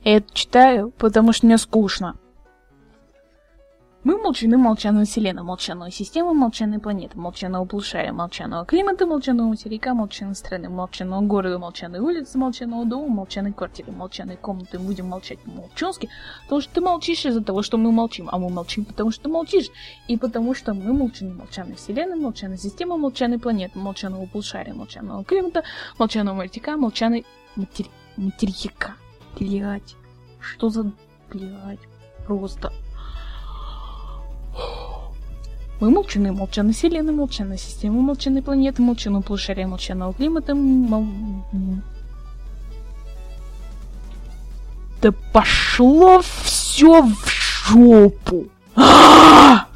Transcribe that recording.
Я это читаю, потому что мне скучно. Мы молчаны, молчаная вселенная, молчаная система, молчаная планета, молчаного полушария, молчаного климата, молчаного материка, молчаной страны, молчаного города, молчаной улицы, молчаного дома, молчаной квартиры, молчаной комнаты. Мы будем молчать по-молчански, потому что ты молчишь из-за того, что мы молчим, а мы молчим, потому что ты молчишь, и потому что мы молчаны, молчаная вселенная, молчаная система, молчаная планета, молчаного полушария, молчаного климата, молчаного материка, молчаной материка. Блять, что за блять, просто... Мы молчаны, молчаная вселенная, молчаная система, молчаная планета, молчаного полушария, молчаного климата, Да пошло все в жопу!